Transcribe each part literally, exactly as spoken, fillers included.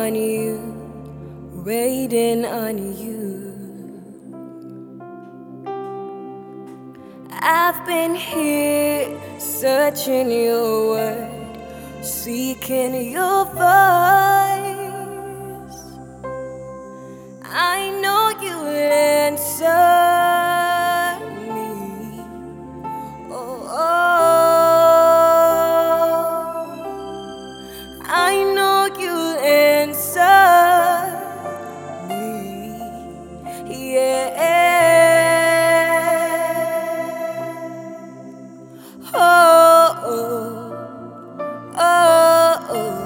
on you, waiting on you. I've been here searching your word, seeking your voice. I know you'll answer me. Oh, oh. I know you'll answer me. Yeah. Oh, oh, oh, oh.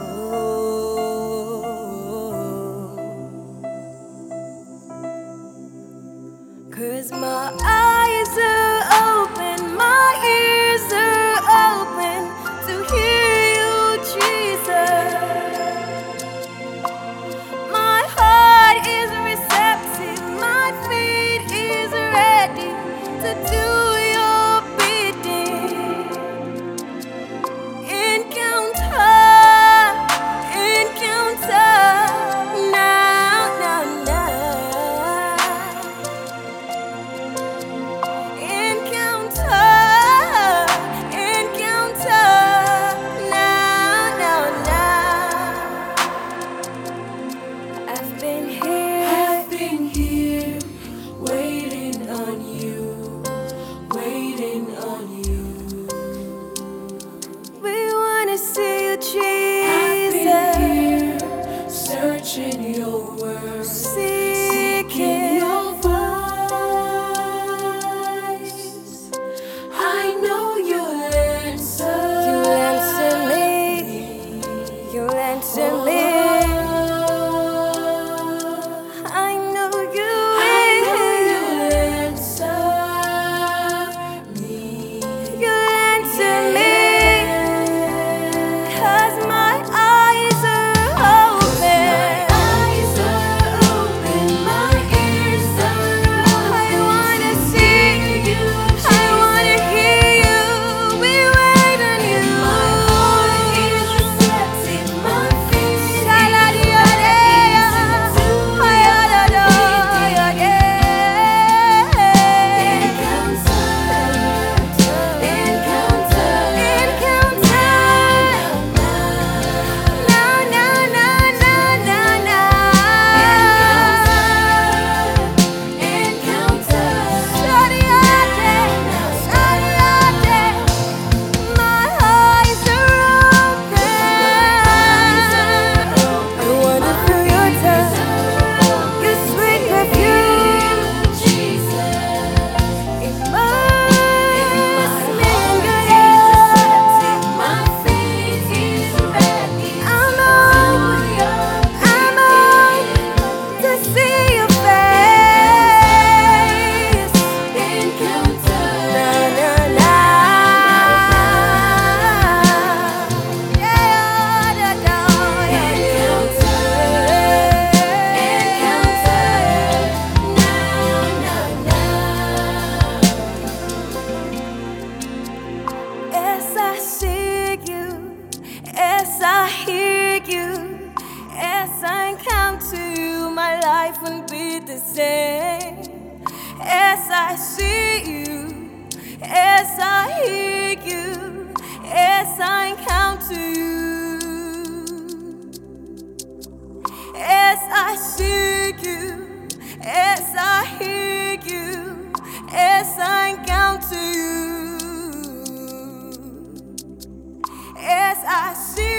'Cause my eyes are open, my ears are open to hear you, Jesus. My heart is receptive, my feet is ready to do your bidding. Encounter, encounter, now, now, now. Encounter, encounter, now, now, now. I've been here, I've been here, waiting on you, waiting on you. we wanna see you, I've Jesus. been here, searching your word, seeking Seeking your voice. I know you'll answer. you'll answer me, you'll answer me. I know you I know you'll will, answer me. you'll answer me. 'Cause my eyes are open, Eyes are open, my ears are I open. wanna see you, I wanna hear you. We wait on you. My heart is receptive, my feet is Shaladiadea, ayadada, encounter, encounter, encounter. No, no, no, no, no, no. encounter. Shadiade, shadiade. My eyes are open. I wanna feel your touch, your sweet perfume. Immerse me in your love. I'm on, I'm on to see your face. Na, na, na. Yeah, da, da, yeah, As I see you, as I hear you, as I encounter you, my life won't be the same. As I see you, as I hear you, as I encounter you, as I see you, as I hear you, as I encounter you, as I see